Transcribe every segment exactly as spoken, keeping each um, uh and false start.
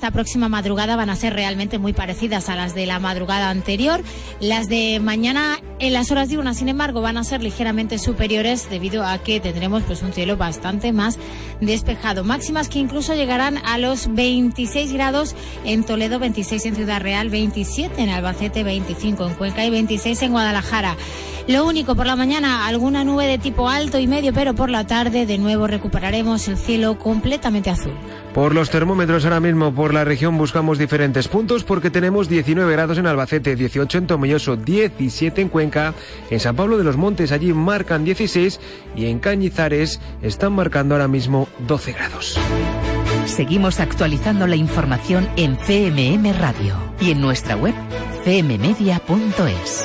esta próxima madrugada van a ser realmente muy parecidas a las de la madrugada anterior. Las de mañana en las horas diurnas, sin embargo, van a ser ligeramente superiores debido a que tendremos pues un cielo bastante más despejado. Máximas que incluso llegarán a los veintiséis grados en Toledo, veintiséis en Ciudad Real, veintisiete en Albacete, veinticinco en Cuenca y veintiséis en Guadalajara. Lo único, por la mañana alguna nube de tipo alto y medio, pero por la tarde de nuevo recuperaremos el cielo completamente azul. Por los termómetros ahora mismo por la región buscamos diferentes puntos porque tenemos diecinueve grados en Albacete, dieciocho en Tomelloso, diecisiete en Cuenca, en San Pablo de los Montes allí marcan dieciséis y en Cañizares están marcando ahora mismo doce grados. Seguimos actualizando la información en C M M Radio y en nuestra web c m media punto es.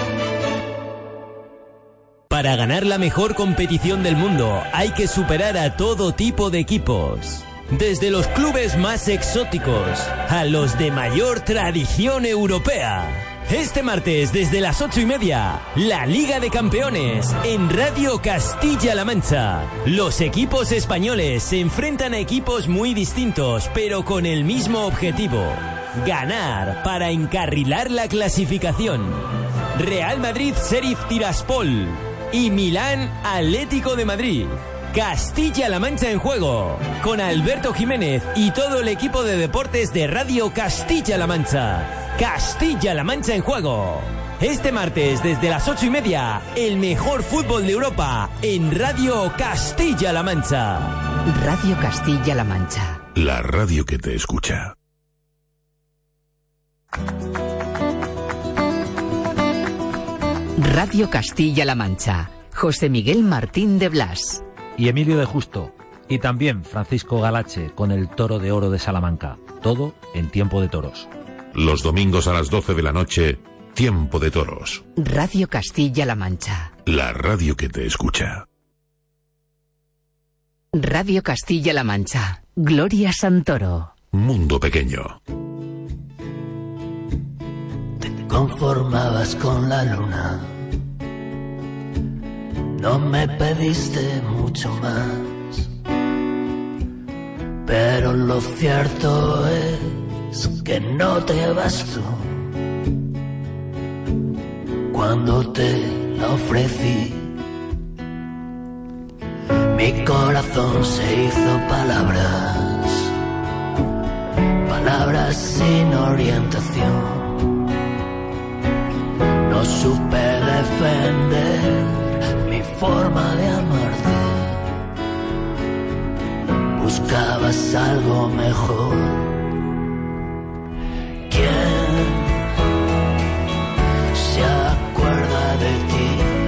Para ganar la mejor competición del mundo hay que superar a todo tipo de equipos. Desde los clubes más exóticos a los de mayor tradición europea. Este martes desde las ocho y media, la Liga de Campeones en Radio Castilla-La Mancha. Los equipos españoles se enfrentan a equipos muy distintos, pero con el mismo objetivo: ganar para encarrilar la clasificación. Real Madrid Sheriff Tiraspol y Milán Atlético de Madrid. Castilla-La Mancha en juego, con Alberto Jiménez y todo el equipo de deportes de Radio Castilla-La Mancha. Castilla-La Mancha en juego. Este martes desde las ocho y media, el mejor fútbol de Europa en Radio Castilla-La Mancha. Radio Castilla-La Mancha. La radio que te escucha. Radio Castilla-La Mancha. José Miguel Martín de Blas. Y Emilio de Justo, y también Francisco Galache con el Toro de Oro de Salamanca. Todo en Tiempo de Toros. Los domingos a las doce de la noche, Tiempo de Toros. Radio Castilla-La Mancha. La radio que te escucha. Radio Castilla-La Mancha. Gloria Santoro. Mundo pequeño. Te conformabas con la luna. No me pediste mucho más, pero lo cierto es que no te vas tú. Cuando te la ofrecí, mi corazón se hizo palabras, palabras sin orientación. No supe defender mi forma de amarte. Buscabas algo mejor. ¿Quién se acuerda de ti?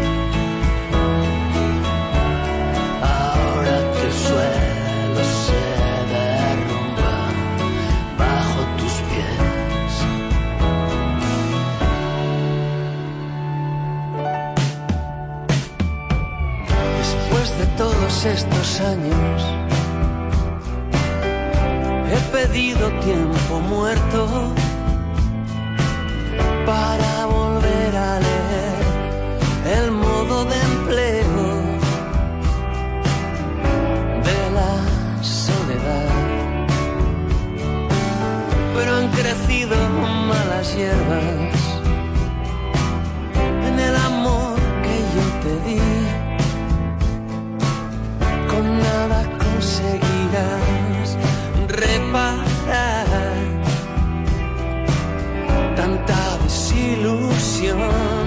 Ahora que el suelo se derrumba bajo tus pies. Después de todos estos años, he pedido tiempo muerto para volver a leer el modo de empleo de la soledad. Pero han crecido malas hierbas en el amor que yo te di. Con nada conseguirás reparar tanta desilusión.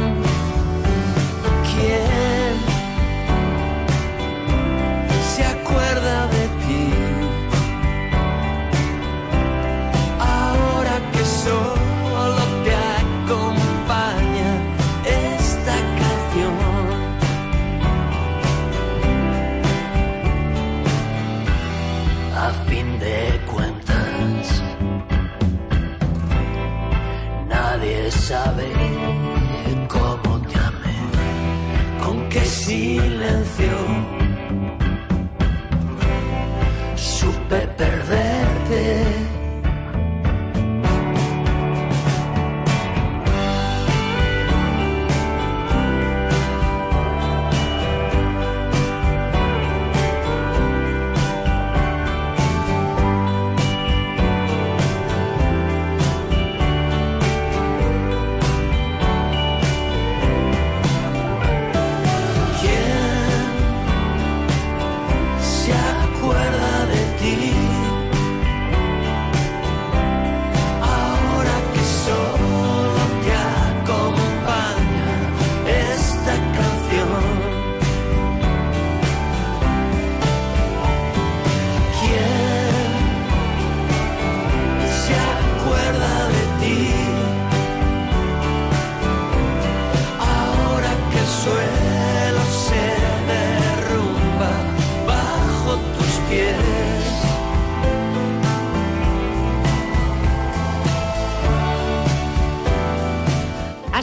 ¿Quién se acuerda de ti? Ahora que solo te acompaña esta canción. A fin de cuentas, nadie sabe cómo te amé, con qué silencio supe perderte.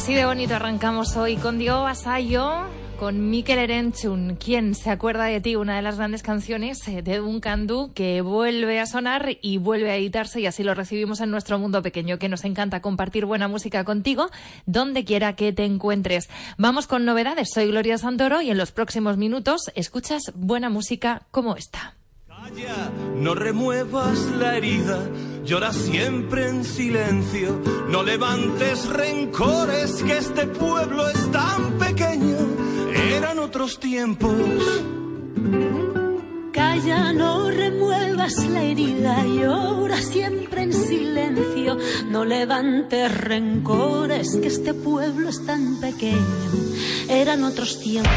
Así de bonito arrancamos hoy con Diego Vasallo, con Mikel Erentzun. ¿Quién se acuerda de ti? Una de las grandes canciones de Duncan Du, que vuelve a sonar y vuelve a editarse, y así lo recibimos en nuestro mundo pequeño, que nos encanta compartir buena música contigo donde quiera que te encuentres. Vamos con novedades. Soy Gloria Santoro y en los próximos minutos escuchas buena música como esta. Calla, no remuevas la herida, llora siempre en silencio, no levantes rencores, que este pueblo es tan pequeño, eran otros tiempos. Calla, no remuevas la herida, llora siempre en silencio, no levantes rencores, que este pueblo es tan pequeño, eran otros tiempos.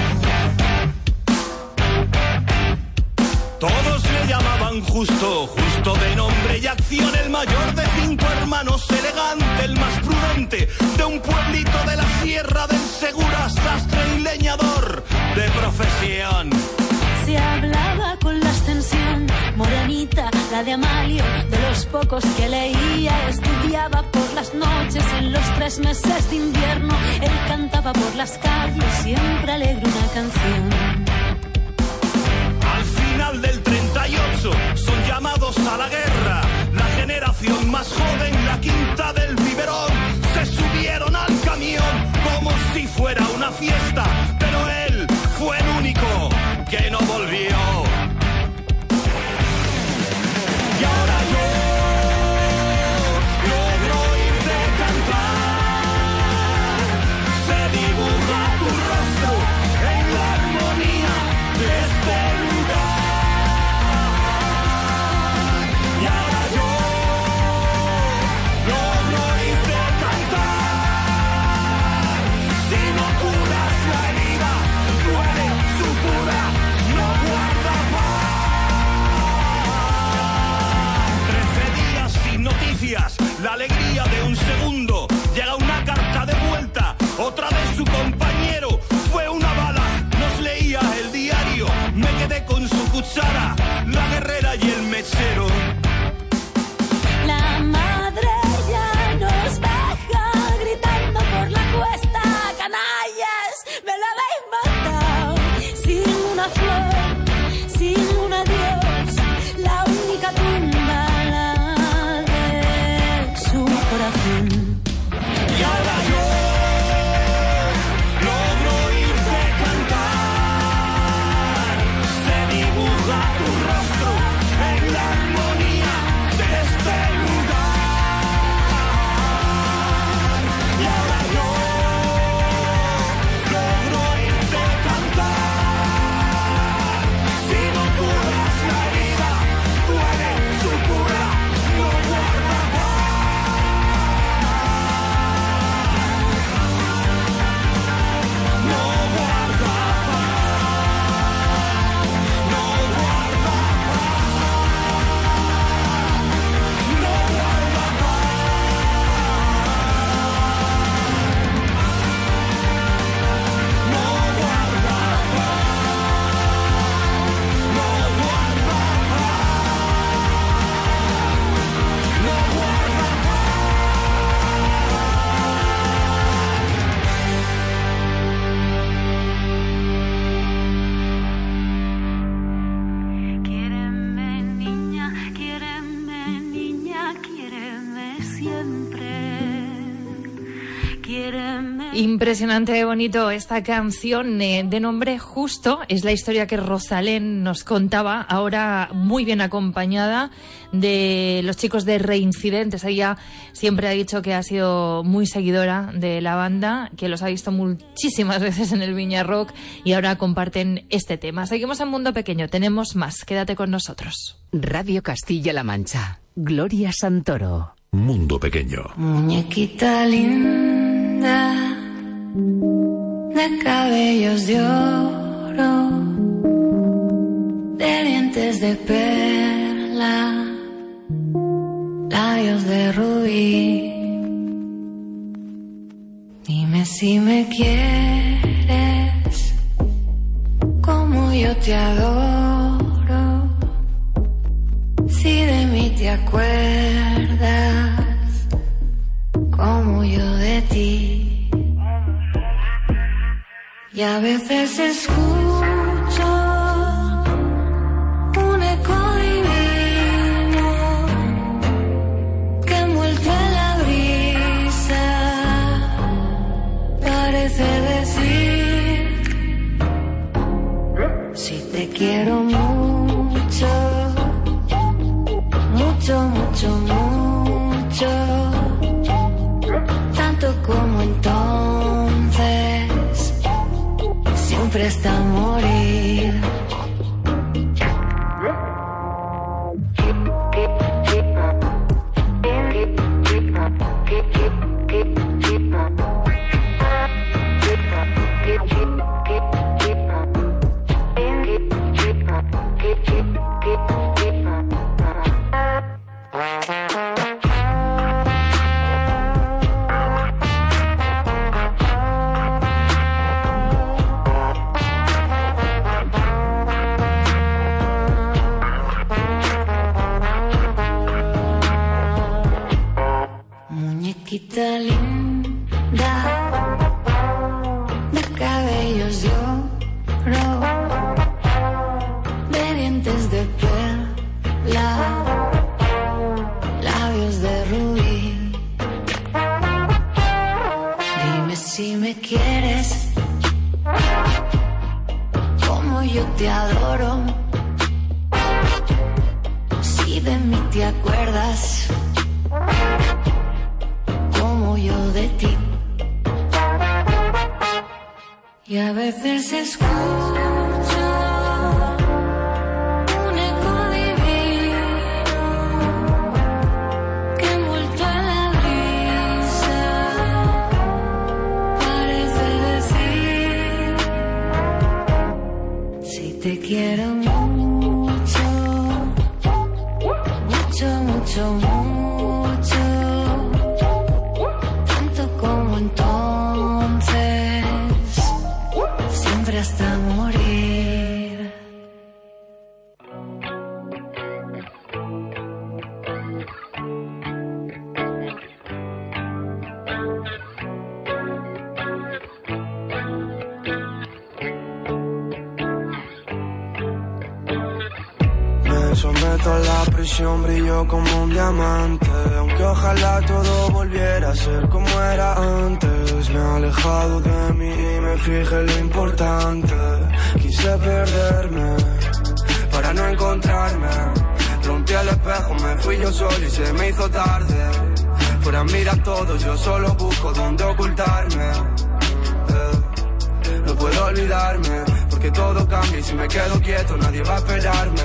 Todos le llamaban Justo, Justo de nombre y acción, el mayor de cinco hermanos, elegante, el más prudente, de un pueblito de la sierra del Segura, sastre y leñador de profesión. Se hablaba con la extensión, morenita, la de Amalio, de los pocos que leía, estudiaba por las noches en los tres meses de invierno, él cantaba por las calles, siempre alegre una canción. Al final del treinta y ocho son llamados a la guerra, la generación más joven, la quinta del biberón, se subieron al camión como si fuera una fiesta, pero él fue el único que no volvió. Y ahora yo logro oírte cantar, se dibuja tu rostro en la armonía de este lugar. Y ahora yo logro oírte cantar, si no curas la herida, duele su cura, no guarda paz. Trece días sin noticias, la alegría de un segundo, llega una carta de vuelta, otra de su compañero, fue una bala, nos leía el diario, me quedé con su cuchara, la guerrera y el mechero. La madre ya nos baja gritando por la cuesta, canallas, me lo habéis matado, sin una flor, sin un adiós, la única tumba, la de su corazón. Y ahora yo logro oírte cantar, se dibuja tu rostro en la armonía de este lugar. Y ahora yo logro oírte cantar, si no curas la herida, duele su cura, no guarda no guarda paz, no guarda paz, no guarda paz, no guarda paz, no guarda paz, no guarda Quiéreme, niña, quiéreme, niña, quiéreme siempre. Quiéreme. Impresionante de bonito esta canción, eh, de nombre Justo. Es la historia que Rosalén nos contaba, ahora muy bien acompañada de los chicos de Reincidentes. Ella siempre ha dicho que ha sido muy seguidora de la banda, que los ha visto muchísimas veces en el Viña Rock, y ahora comparten este tema. Seguimos en Mundo Pequeño, tenemos más, quédate con nosotros. Radio Castilla-La Mancha. Gloria Santoro. Mundo Pequeño. Muñequita linda, de cabellos de oro, de dientes de perla, labios de rubí. Dime si me quieres como yo te adoro, si de mí te acuerdas como yo de ti. Y a veces escucho un eco divino que envuelto en la brisa parece decir: si te quiero mucho, mucho, mucho, mucho, tanto como entonces, siempre hasta morir. Muñequita linda de cabellos de oro, de dientes de perla, labios de rubí. Dime si me quieres como yo te adoro, si de mí te acuerdas como yo de ti. Y a veces escucho un eco divino que envuelto en la brisa parece decir: si te quiero mucho, mucho, mucho, mucho, tanto como entonces, siempre hasta morir. Me someto a la presión, brillo como un diamante, aunque ojalá todo volviera a ser como era antes. Me he alejado de mí y me fijé lo importante. Quise perderme para no encontrarme. Rompí el espejo, me fui yo solo y se me hizo tarde. Fuera mira todo, yo solo busco dónde ocultarme. eh, No puedo olvidarme, porque todo cambia y si me quedo quieto nadie va a esperarme.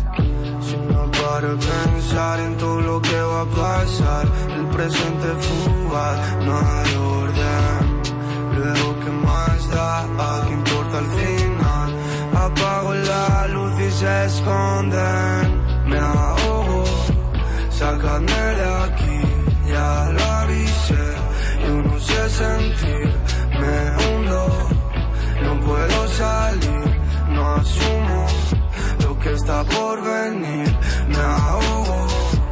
Si no paro de pensar en todo lo que va a pasar, el presente fugaz, no hay orden. Luego qué más da, ¿a qué importa al final? Apago la luz y se esconden. Me ahogo, sácame de aquí, ya lo avisé. Yo no sé sentir, me hundo, no puedo salir, no asumo lo que está por venir. Me ahogo,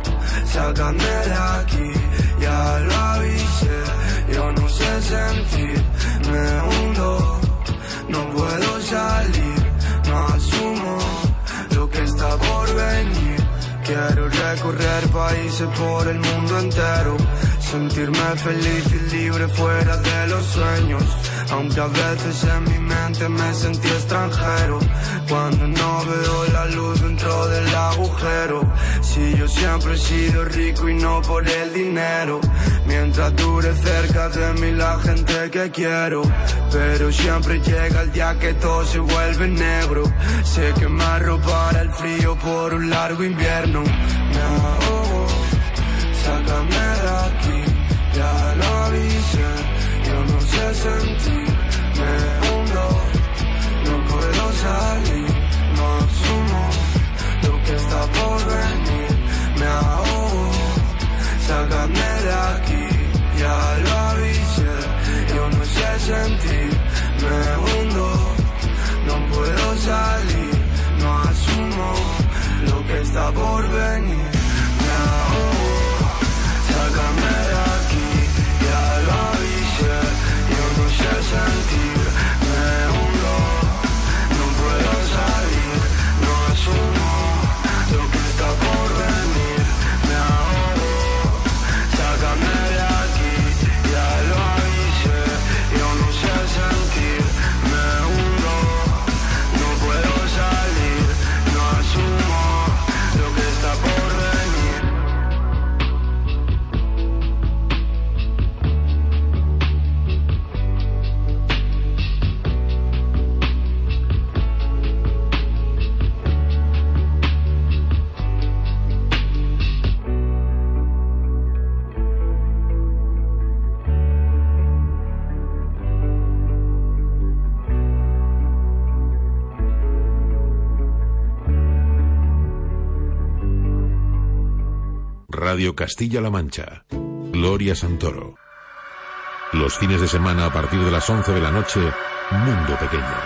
sácame de aquí, ya lo avisé. Yo no sé sentir, me hundo, no puedo salir, no asumo lo que está por venir. Quiero recorrer países por el mundo entero, sentirme feliz y libre fuera de los sueños. Aunque a veces en mi mente me sentí extranjero, cuando no veo la luz dentro del agujero. Si yo siempre he sido rico y no por el dinero, mientras dure cerca de mí la gente que quiero. Pero siempre llega el día que todo se vuelve negro. Sé que me arropará el frío por un largo invierno. Me ahogo, sácame de aquí, ya lo avisé. Yo no sé sentir, me hundo, no puedo salir, no asumo lo que está por venir. Me ahogo, sácame de aquí, ya lo avisé. Yo no sé sentir, me hundo, no puedo salir, no asumo lo que está por venir. Me ahogo, sácame de aquí, ya lo avisé. Yo no sé sentir, me Radio Castilla-La Mancha. Gloria Santoro. Los fines de semana a partir de las once de la noche, Mundo Pequeño.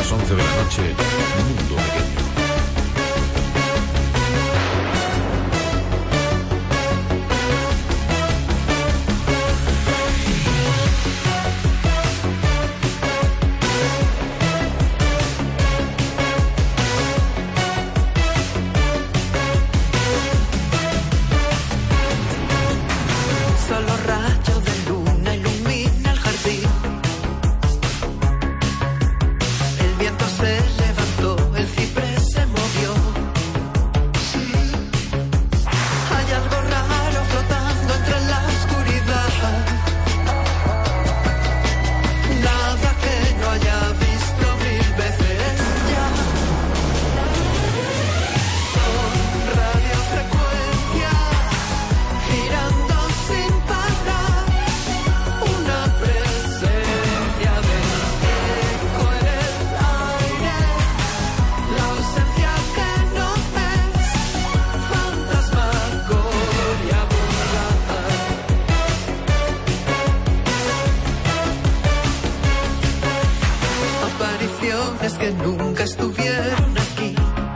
las once de la noche, Mundo Pequeño. Solo rayos de luna ilumina el jardín. El viento se levantó, el ciprés se movió. Sí, hay algo raro flotando entre la oscuridad. Nada que no haya visto mil veces ya. Son radiofrecuencias girando sin parar. Una presencia del eco en el aire. La ausencia que no es fantasmagoria burlada. Apariciones que nunca estuvieron aquí.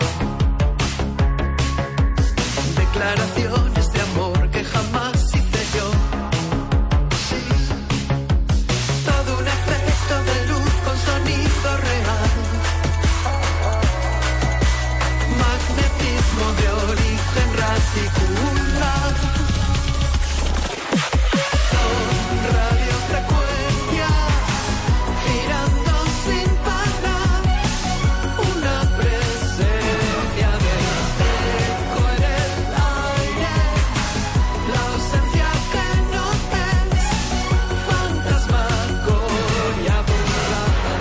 Declaraciones de amor que jamás hice yo. Sí, todo un efecto de luz con sonido real. Magnetismo de origen radicular. Son radiofrecuencias girando sin parar. Una presencia del eco en el aire. La ausencia que no es fantasmagoria burlada.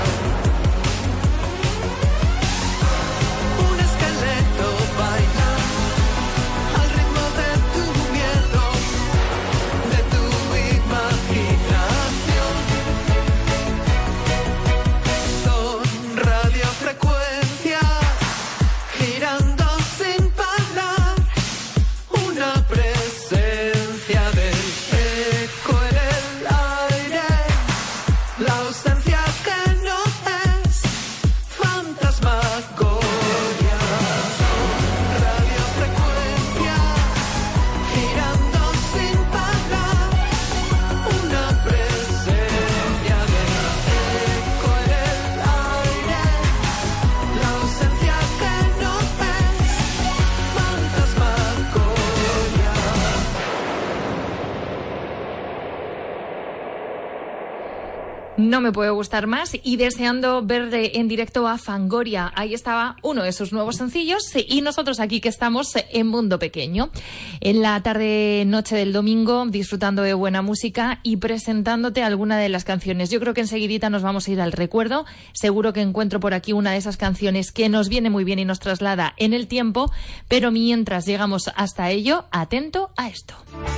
Un esqueleto baila al ritmo de tu miedo, de tu imaginación. Son radiofrecuencias girando sin parar. Una presencia del eco en el aire. La ausencia que no es fantasmagoria. Son radiofrecuencias girando sin parar. Una presencia del eco en el aire. La ausencia que no es fantasmagoria. No me puede gustar más y deseando ver de- en directo a Fangoria. Ahí estaba uno de sus nuevos sencillos y nosotros aquí que estamos en Mundo Pequeño. En la tarde noche del domingo disfrutando de buena música y presentándote alguna de las canciones. Yo creo que enseguidita nos vamos a ir al recuerdo. Seguro que encuentro por aquí una de esas canciones que nos viene muy bien y nos traslada en el tiempo, pero mientras llegamos hasta ello, atento a esto.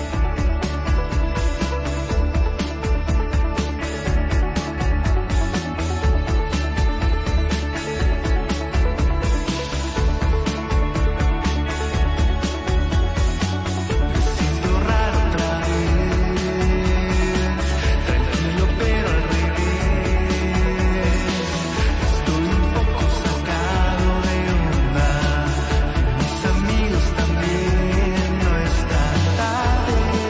Siento raro otra vez, tranquilo pero al revés. Estoy un poco sacado de onda. Mis amigos también no están tarde.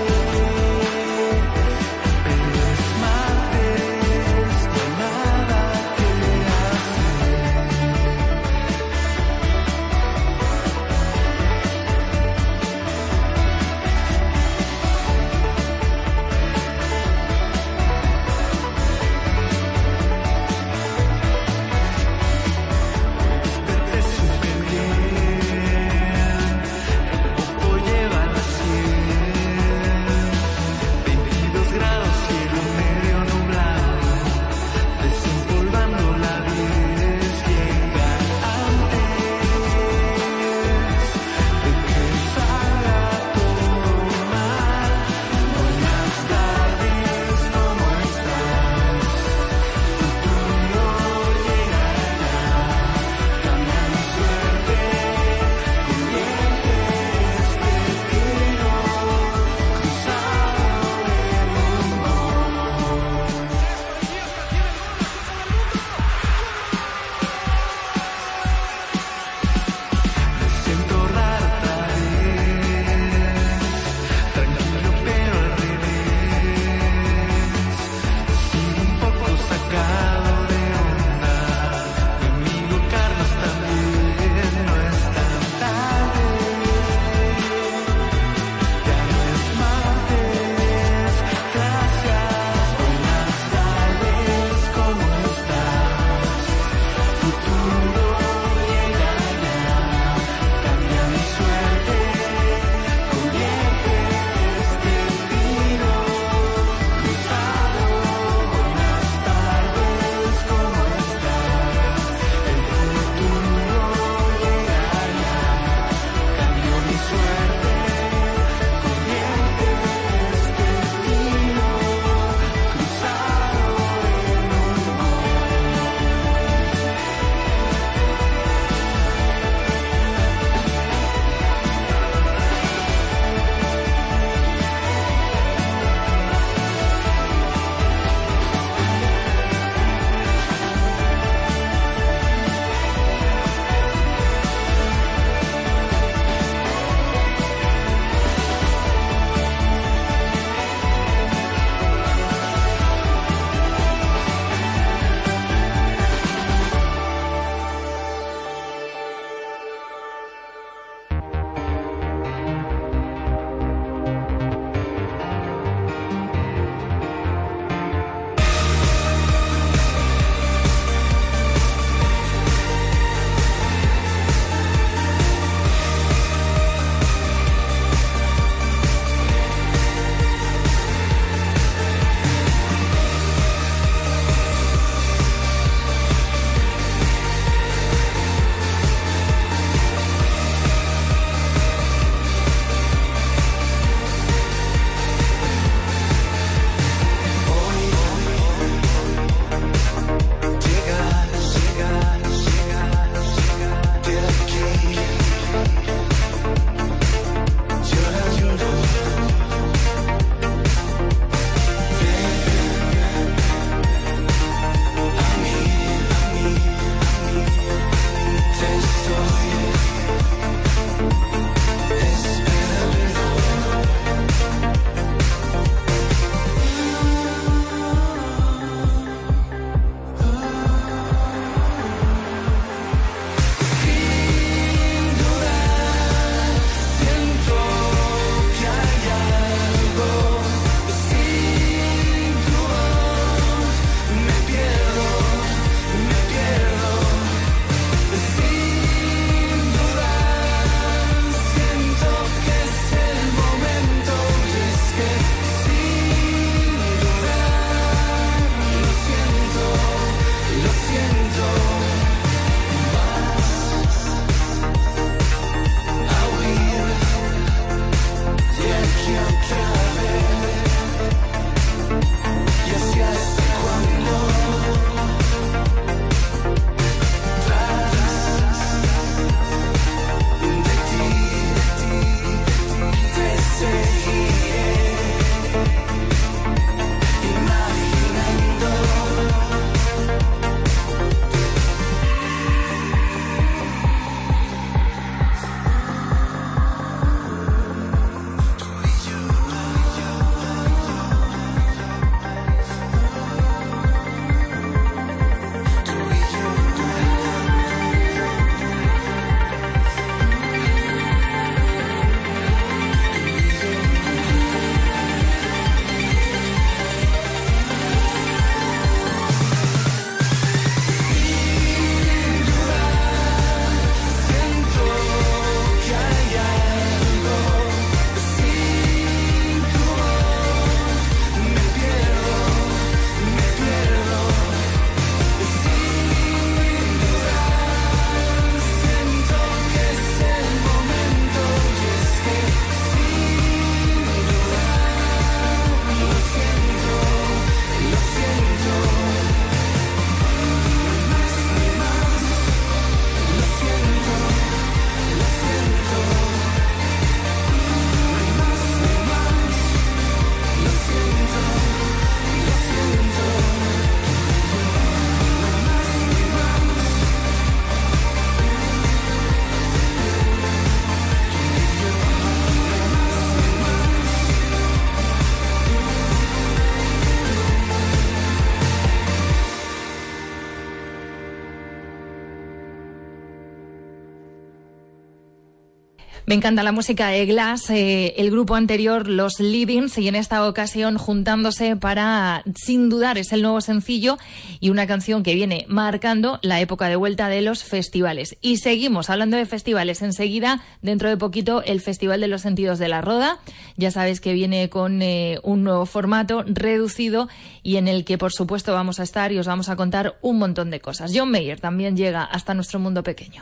Me encanta la música de Glass, eh, el grupo anterior, los Leavings, y en esta ocasión juntándose para, sin dudar, es el nuevo sencillo y una canción que viene marcando la época de vuelta de los festivales. Y seguimos hablando de festivales. Enseguida, dentro de poquito, el Festival de los Sentidos de la Roda. Ya sabes que viene con eh, un nuevo formato reducido y en el que, por supuesto, vamos a estar y os vamos a contar un montón de cosas. John Mayer también llega hasta nuestro mundo pequeño.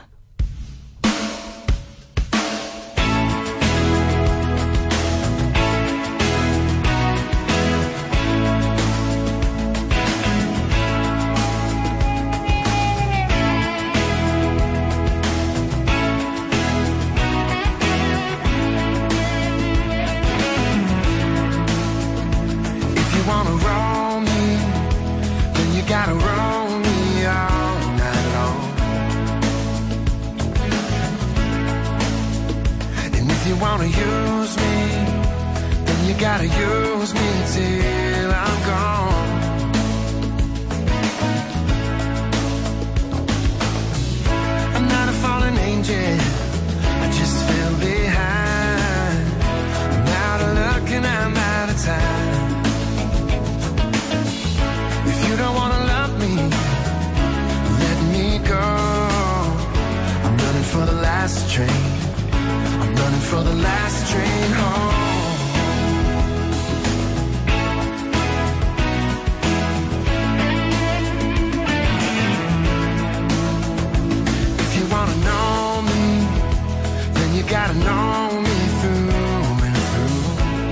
Gotta roll me all night long. And if you wanna use me, then you gotta use me till I'm gone. I'm not a fallen angel, I just fell behind. I'm out of luck and I'm out of time. If you don't wanna love me, let me go. I'm running for the last train. I'm running for the last train home. If you wanna know me, then you gotta know me through and through.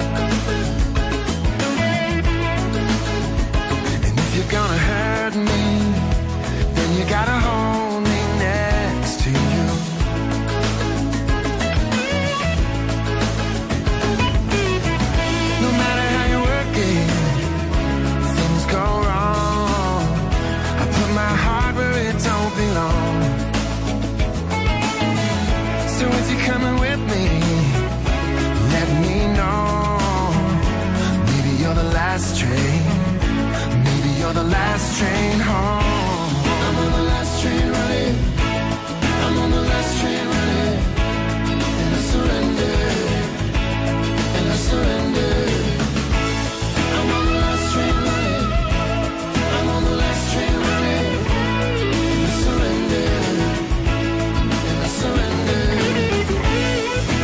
If you're gonna hurt me, then you gotta hold me next to you. No matter how you work it, things go wrong. I put my heart where it don't belong. So if you're coming with me, let me know. Maybe you're the last train. You're the last train home. I'm on the last train running. I'm on the last train running. And I surrender. And I surrender. I'm on the last train running. I'm on the last train running. And I surrender. And I surrender.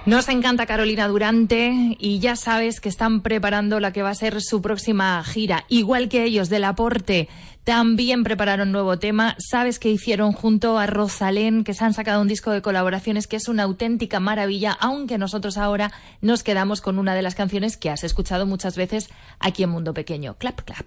Nos encanta Carolina Durante y ya sabes que están preparando la que va a ser su próxima gira. Igual que ellos, Del Aporte, también prepararon nuevo tema. Sabes que hicieron junto a Rosalén, que se han sacado un disco de colaboraciones que es una auténtica maravilla, aunque nosotros ahora nos quedamos con una de las canciones que has escuchado muchas veces aquí en Mundo Pequeño. Clap, clap.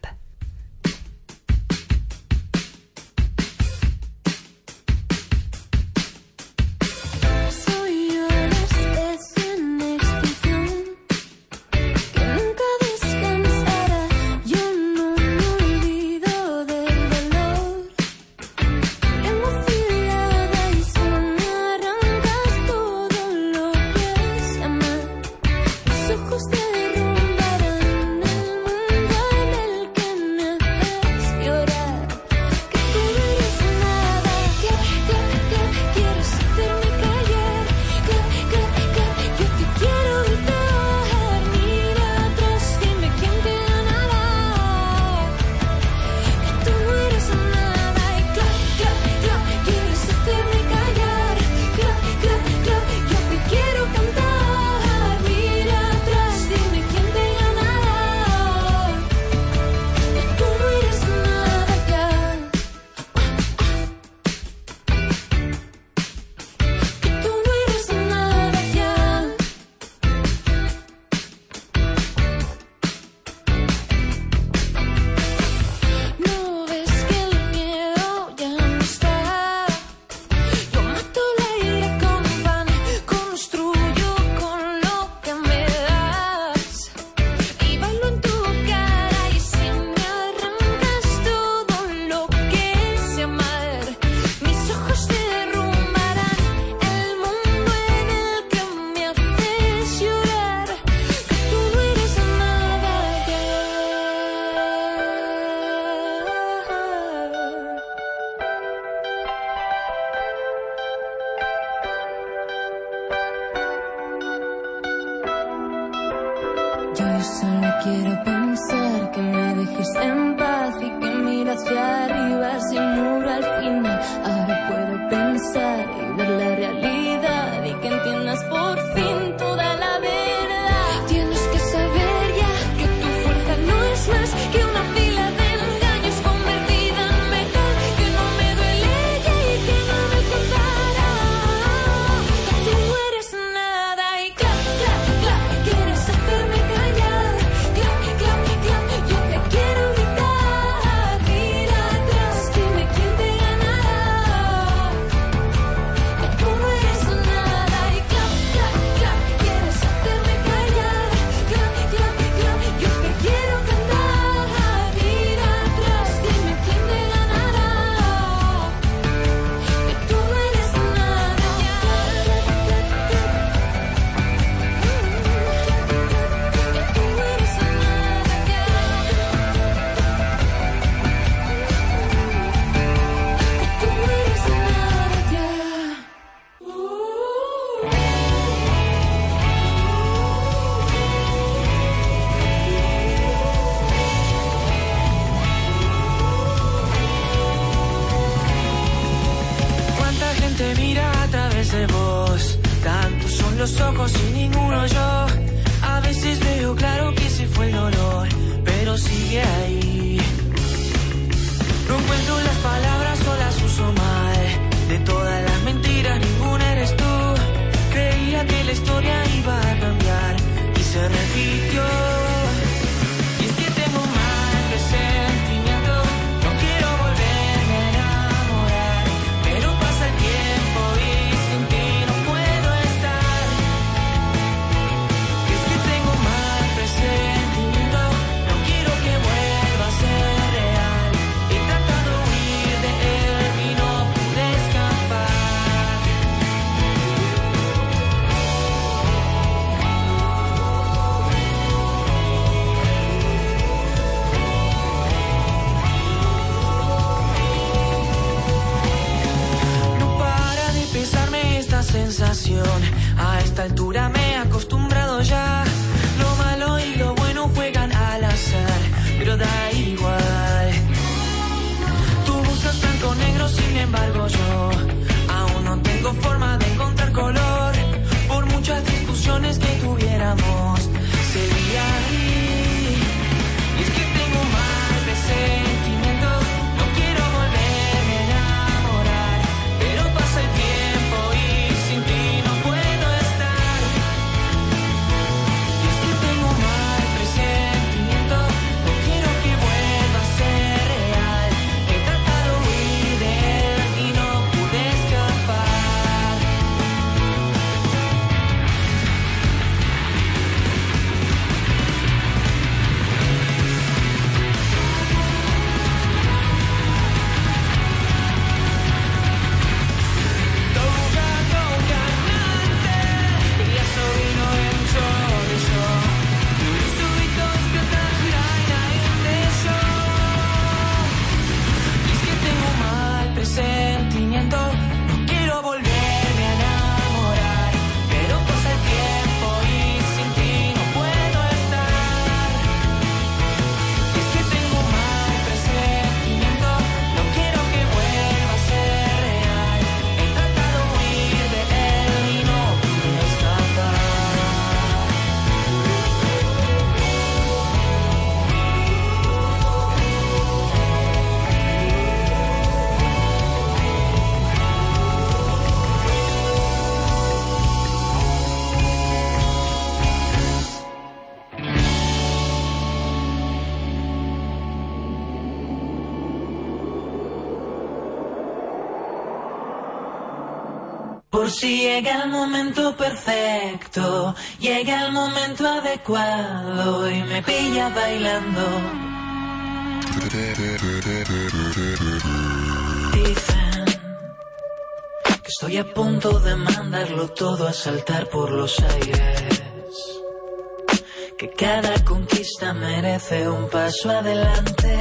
queríamos seguir ahí. Y es que tengo un mal presentimiento, no quiero volverme a enamorar, pero pasa el tiempo y sin ti no puedo estar. Y es que tengo un mal presentimiento, no quiero que vuelva a ser real. He tratado de huir de él y no pude escapar. Toga, toga, nante, y adesso vino in chorizo. Lui subito scattarai in show. Y es que tengo un mal presentimiento, no quiero volverme a enamorar, pero pasa el tiempo y sin ti no puedo estar. Y es que tengo un mal presentimiento, no quiero que vuelva a ser real. He tratado de huir de él y no pude escapar. Por si llega el momento perfecto, llega el momento adecuado y me pilla bailando. Dicen que estoy a punto de mandarlo todo a saltar por los aires, que cada conquista merece un paso adelante,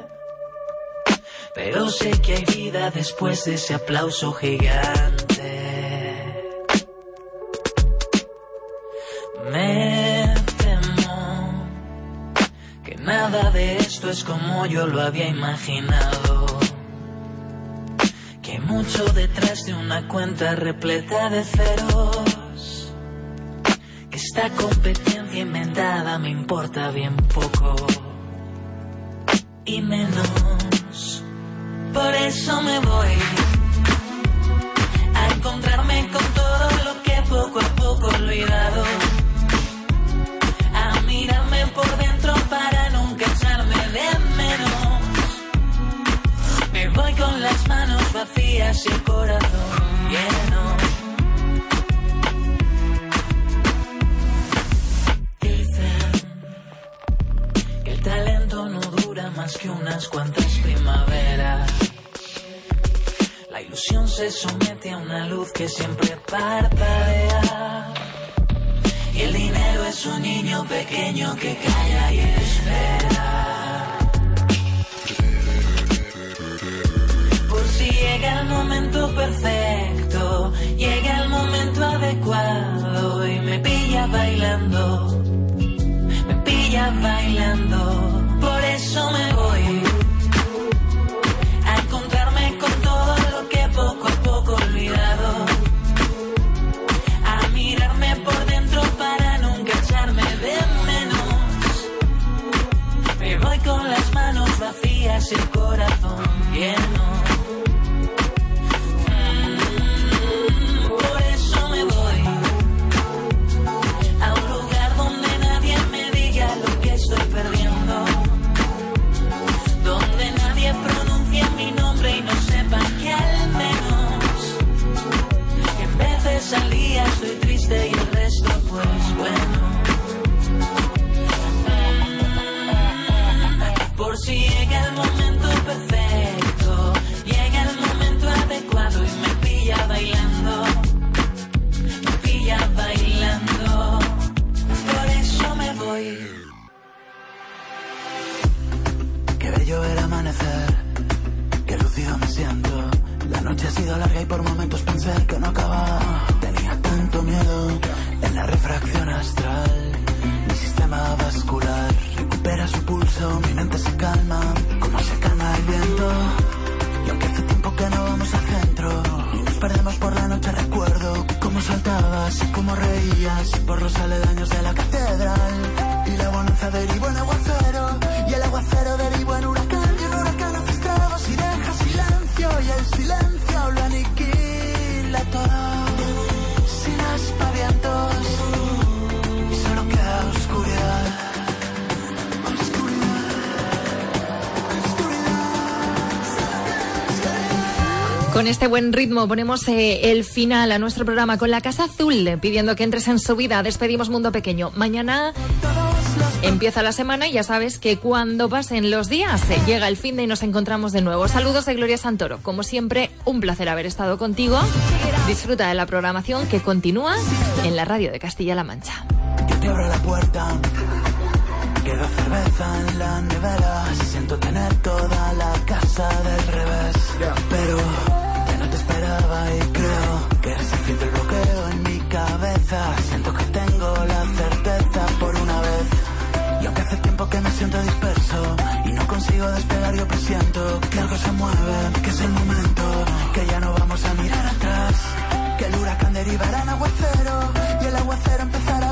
pero sé que hay vida después de ese aplauso gigante. Me temo que nada de esto es como yo lo había imaginado, que hay mucho detrás de una cuenta repleta de ceros, que esta competencia inventada me importa bien poco y menos. Por eso me voy a encontrarme con todo lo que poco a poco he olvidado, a mirarme por dentro para nunca echarme de menos. Me voy con las manos vacías y el corazón lleno. Dicen que el talento no dura más que unas cuantas primaveras. La ilusión se somete a una luz que siempre parpadea, y el dinero es un niño pequeño que calla y espera. Por si llega el momento perfecto, llega el momento adecuado y me pilla bailando, me pilla bailando. Por eso me voy a encontrarme con todo lo que poco a poco he olvidado, a mirarme por dentro para nunca echarme de menos. Me voy con las manos vacías y el corazón lleno. Mm, por eso me voy a un lugar donde nadie me diga lo que estoy perdiendo, donde nadie pronuncie mi nombre y no sepa que al menos en veces al día estoy triste y el resto pues bueno. Por si llega el momento perfecto, llega el momento adecuado y me pilla bailando, me pilla bailando. Por eso me voy. Qué bello el amanecer, qué lúcido me siento. La noche ha sido larga y por momentos pensé que no acababa. Tenía tanto miedo en la refracción astral. Mi sistema vascular recupera su pulso, mi mente se calma, como se calma el viento. Y aunque hace tiempo que no vamos al centro y nos perdemos por la noche, recuerdo cómo saltabas y cómo reías. más por los aledaños de la catedral. Y la bonanza derivó en aguacero, y el aguacero derivó en huracán, y un huracán hace estragos y deja silencio, y el silencio lo aniquila todo, sin aspavientos, y solo queda oscuridad. Con este buen ritmo ponemos eh, el final a nuestro programa con la Casa Azul, pidiendo que entres en su vida. Despedimos Mundo Pequeño. Mañana empieza la semana y ya sabes que cuando pasen los días eh, llega el fin de y nos encontramos de nuevo. Saludos de Gloria Santoro. Como siempre, un placer haber estado contigo. Disfruta de la programación que continúa en la radio de Castilla-La Mancha. Yo te abro la puerta, queda cerveza en la nevera, siento tener toda la casa del revés, pero ya no te esperaba y creo que eres el fin del bloqueo en mi cabeza. Siento que tengo la certeza por una vez, y aunque hace tiempo que me siento disperso y no consigo despegar, yo presiento que algo se mueve, que es el momento, que ya no vamos a mirar atrás, que el huracán derivará en aguacero y el aguacero empezará